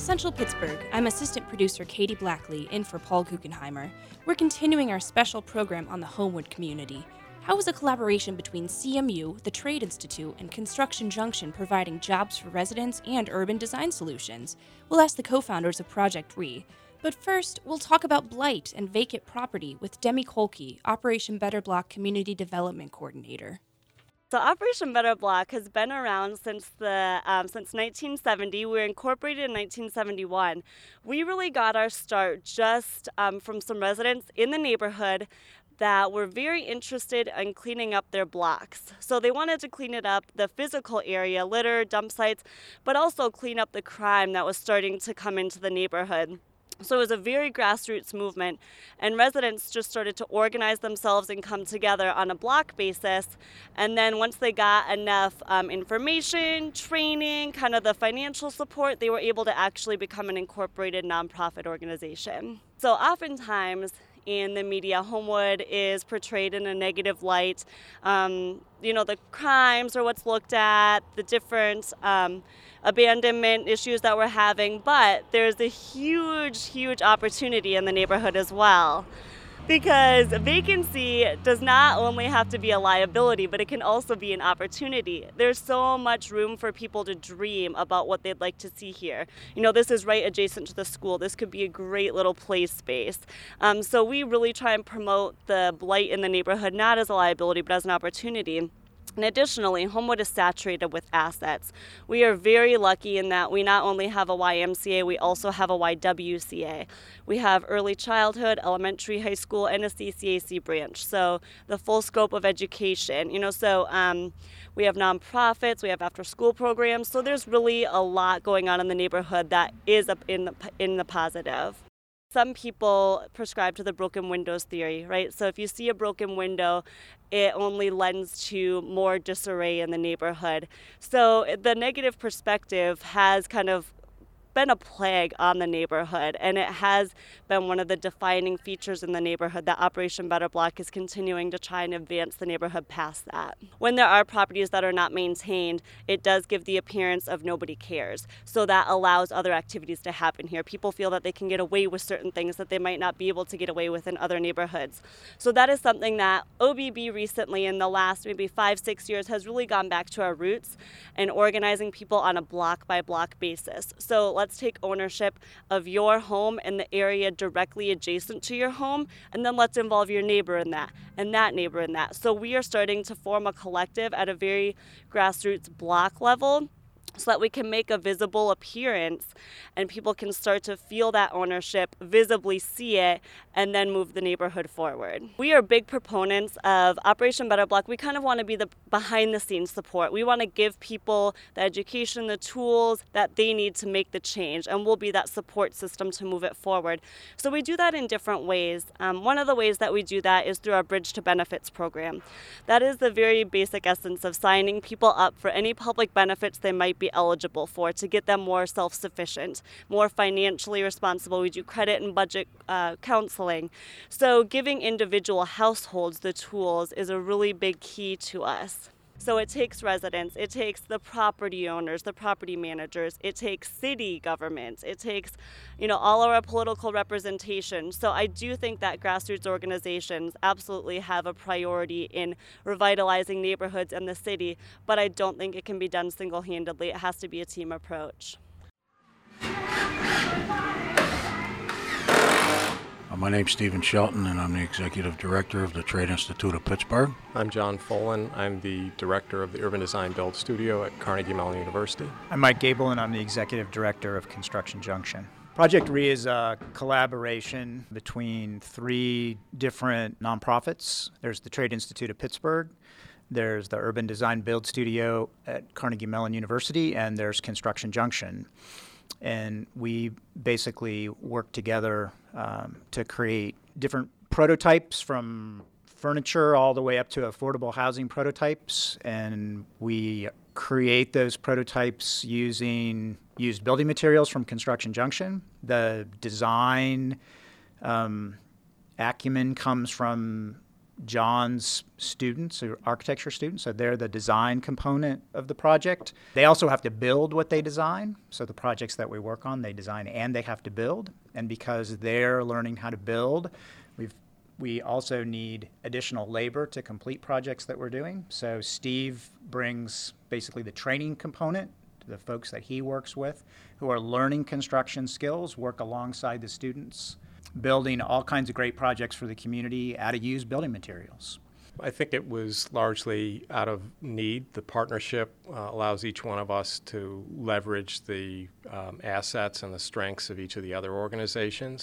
Central Pittsburgh, I'm assistant producer Katie Blackley in for Paul Guggenheimer. We're continuing our special program on the Homewood community. How is a collaboration between CMU, the Trade Institute, and Construction Junction providing jobs for residents and urban design solutions? We'll ask the co-founders of Project RE. But first, we'll talk about blight and vacant property with Demi Kolke, Operation Better Block Community Development Coordinator. So Operation Better Block has been around since 1970. We were incorporated in 1971. We really got our start just from some residents in the neighborhood that were very interested in cleaning up their blocks. So they wanted to clean it up, the physical area, litter, dump sites, but also clean up the crime that was starting to come into the neighborhood. So it was a very grassroots movement, and residents just started to organize themselves and come together on a block basis. And then once they got enough information, training, kind of the financial support, they were able to actually become an incorporated nonprofit organization. So oftentimes in the media, Homewood is portrayed in a negative light. The crimes are what's looked at, the different abandonment issues that we're having, but there's a huge opportunity in the neighborhood as well. Because vacancy does not only have to be a liability, but it can also be an opportunity. There's so much room for people to dream about what they'd like to see here. This is right adjacent to the school. This could be a great little play space. So we really try and promote the blight in the neighborhood, not as a liability, but as an opportunity. And additionally, Homewood is saturated with assets. We are very lucky in that we not only have a YMCA, we also have a YWCA. We have early childhood, elementary, high school, and a CCAC branch. So the full scope of education, we have nonprofits, we have after-school programs. So there's really a lot going on in the neighborhood that is up in the positive. Some people prescribe to the broken windows theory, right? So if you see a broken window, it only lends to more disarray in the neighborhood. So the negative perspective has kind of been a plague on the neighborhood, and it has been one of the defining features in the neighborhood that Operation Better Block is continuing to try and advance the neighborhood past that. When there are properties that are not maintained, it does give the appearance of nobody cares. So that allows other activities to happen here. People feel that they can get away with certain things that they might not be able to get away with in other neighborhoods. So that is something that OBB recently, in the last maybe 5-6 years, has really gone back to our roots and organizing people on a block-by-block basis. So let's take ownership of your home and the area directly adjacent to your home, and then let's involve your neighbor in that, and that neighbor in that. So we are starting to form a collective at a very grassroots block level, so that we can make a visible appearance and people can start to feel that ownership, visibly see it, and then move the neighborhood forward. We are big proponents of Operation Better Block. We kind of want to be the behind-the-scenes support. We want to give people the education, the tools that they need to make the change, and we'll be that support system to move it forward. So we do that in different ways. One of the ways that we do that is through our Bridge to Benefits program. That is the very basic essence of signing people up for any public benefits they might be eligible for to get them more self-sufficient, more financially responsible. We do credit and budget counseling. So giving individual households the tools is a really big key to us. So it takes residents, it takes the property owners, the property managers, it takes city governments, it takes, all of our political representation. So I do think that grassroots organizations absolutely have a priority in revitalizing neighborhoods and the city, but I don't think it can be done single-handedly. It has to be a team approach. My name's Stephen Shelton, and I'm the Executive Director of the Trade Institute of Pittsburgh. I'm John Folan. I'm the Director of the Urban Design Build Studio at Carnegie Mellon University. I'm Mike Gable, and I'm the Executive Director of Construction Junction. Project RE is a collaboration between 3 different nonprofits. There's the Trade Institute of Pittsburgh, there's the Urban Design Build Studio at Carnegie Mellon University, and there's Construction Junction. And we basically work together to create different prototypes, from furniture all the way up to affordable housing prototypes. And we create those prototypes using used building materials from Construction Junction. The design acumen comes from John's students, or architecture students, so they're the design component of the project. They also have to build what they design. So the projects that we work on, they design and they have to build. And because they're learning how to build, we also need additional labor to complete projects that we're doing. So Steve brings basically the training component to the folks that he works with who are learning construction skills, work alongside the students, building all kinds of great projects for the community out of used building materials. I think it was largely out of need. The partnership allows each one of us to leverage the assets and the strengths of each of the other organizations.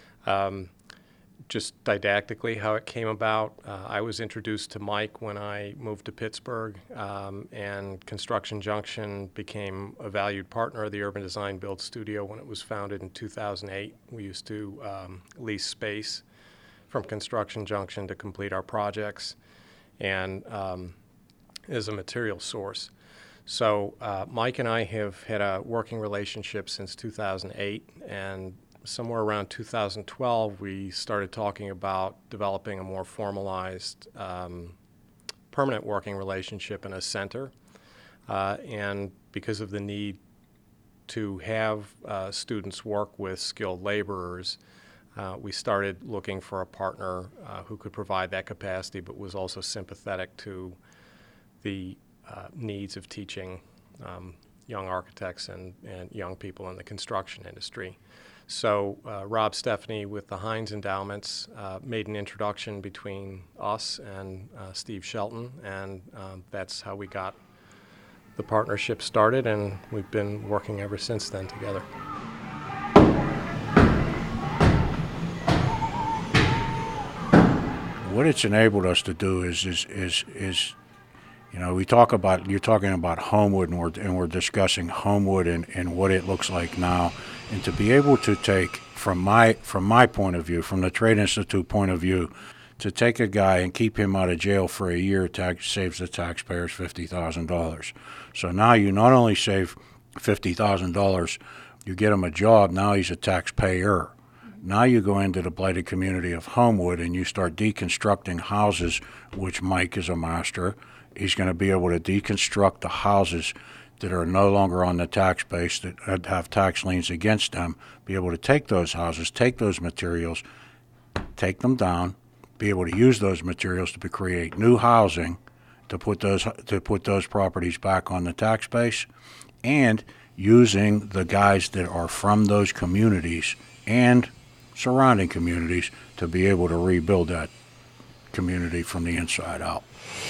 Just didactically how it came about, I was introduced to Mike when I moved to Pittsburgh, and Construction Junction became a valued partner of the Urban Design Build Studio when it was founded in 2008. We used to lease space from Construction Junction to complete our projects and as a material source. So Mike and I have had a working relationship since 2008, and somewhere around 2012, we started talking about developing a more formalized permanent working relationship in a center. And because of the need to have students work with skilled laborers, we started looking for a partner who could provide that capacity but was also sympathetic to the needs of teaching young architects and young people in the construction industry. So Rob Stephanie with the Heinz Endowments made an introduction between us and Steve Shelton, and that's how we got the partnership started, and we've been working ever since then together. What it's enabled us to do is you know, you're talking about Homewood, and we're discussing Homewood and what it looks like now, and to be able to take from my point of view, from the Trade Institute point of view, to take a guy and keep him out of jail for a year saves the taxpayers $50,000. So now you not only save $50,000, you get him a job. Now he's a taxpayer. Now you go into the blighted community of Homewood and you start deconstructing houses, which Mike is a master. He's going to be able to deconstruct the houses that are no longer on the tax base, that have tax liens against them, be able to take those houses, take those materials, take them down, be able to use those materials to create new housing, to put those properties back on the tax base, and using the guys that are from those communities and surrounding communities to be able to rebuild that community from the inside out.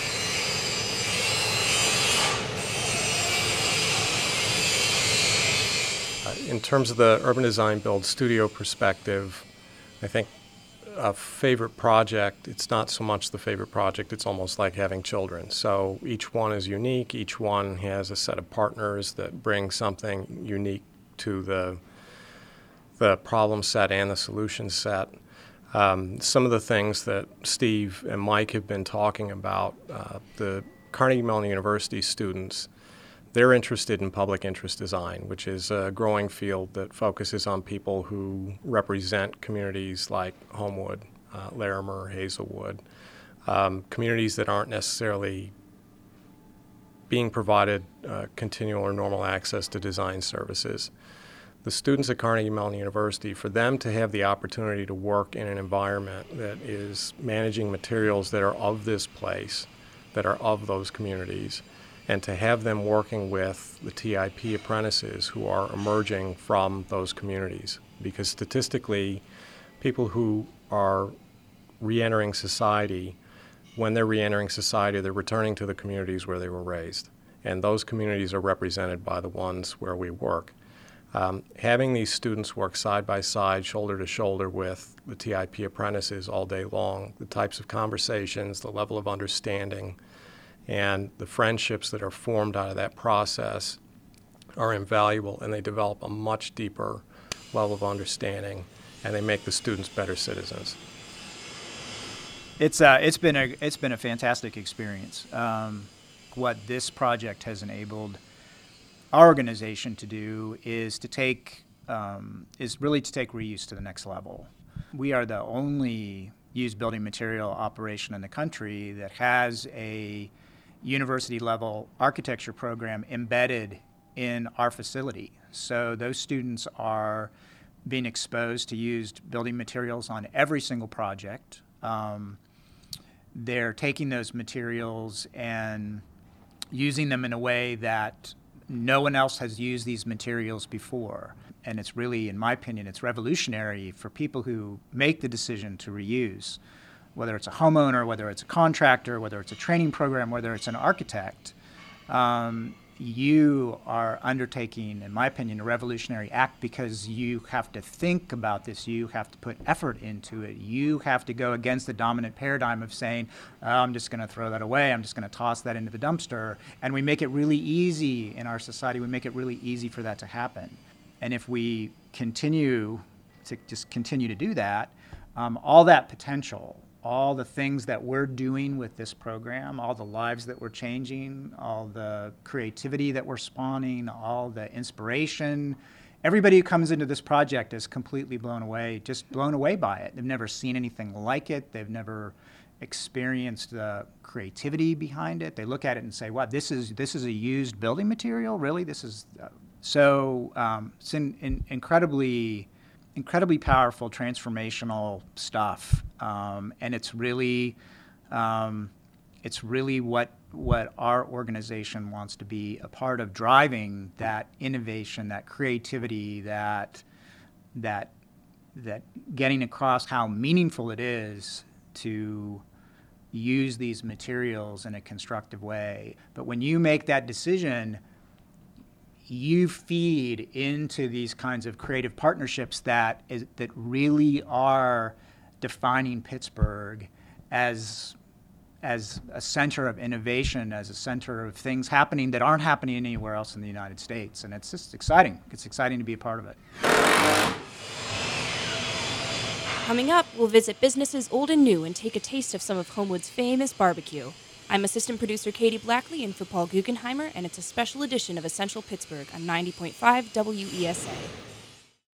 In terms of the Urban Design Build Studio perspective, I think a favorite project, it's not so much the favorite project, it's almost like having children. So each one is unique, each one has a set of partners that bring something unique to the problem set and the solution set. Some of the things that Steve and Mike have been talking about, the Carnegie Mellon University students, they're interested in public interest design, which is a growing field that focuses on people who represent communities like Homewood, Larimer, Hazelwood, communities that aren't necessarily being provided continual or normal access to design services. The students at Carnegie Mellon University, for them to have the opportunity to work in an environment that is managing materials that are of this place, that are of those communities, and to have them working with the TIP apprentices who are emerging from those communities. Because statistically, people who are re-entering society, when they're re-entering society, they're returning to the communities where they were raised. And those communities are represented by the ones where we work. Having these students work side by side, shoulder to shoulder with the TIP apprentices all day long, the types of conversations, the level of understanding, and the friendships that are formed out of that process are invaluable, and they develop a much deeper level of understanding, and they make the students better citizens. It's been a fantastic experience. What this project has enabled our organization to do is really to take reuse to the next level. We are the only used building material operation in the country that has a university-level architecture program embedded in our facility. So those students are being exposed to used building materials on every single project. They're taking those materials and using them in a way that no one else has used these materials before. And it's really, in my opinion, it's revolutionary for people who make the decision to reuse, whether it's a homeowner, whether it's a contractor, whether it's a training program, whether it's an architect. You are undertaking, in my opinion, a revolutionary act because you have to think about this. You have to put effort into it. You have to go against the dominant paradigm of saying, oh, I'm just going to throw that away. I'm just going to toss that into the dumpster. And we make it really easy in our society. We make it really easy for that to happen. And if we continue to do that, all that potential, all the things that we're doing with this program, all the lives that we're changing, all the creativity that we're spawning, all the inspiration, everybody who comes into this project is completely blown away by it. They've never seen anything like it. They've never experienced the creativity behind it. They look at it and say, wow, this is a used building material? Really? This is it's incredibly powerful, transformational stuff, and it's really what our organization wants to be a part of, driving that innovation, that creativity, that getting across how meaningful it is to use these materials in a constructive way. But when you make that decision, you feed into these kinds of creative partnerships that really are defining Pittsburgh as a center of innovation, as a center of things happening that aren't happening anywhere else in the United States. And it's just exciting. It's exciting to be a part of it. Coming up, we'll visit businesses old and new and take a taste of some of Homewood's famous barbecue. I'm assistant producer Katie Blackley in for Paul Guggenheimer, and it's a special edition of Essential Pittsburgh on 90.5 WESA.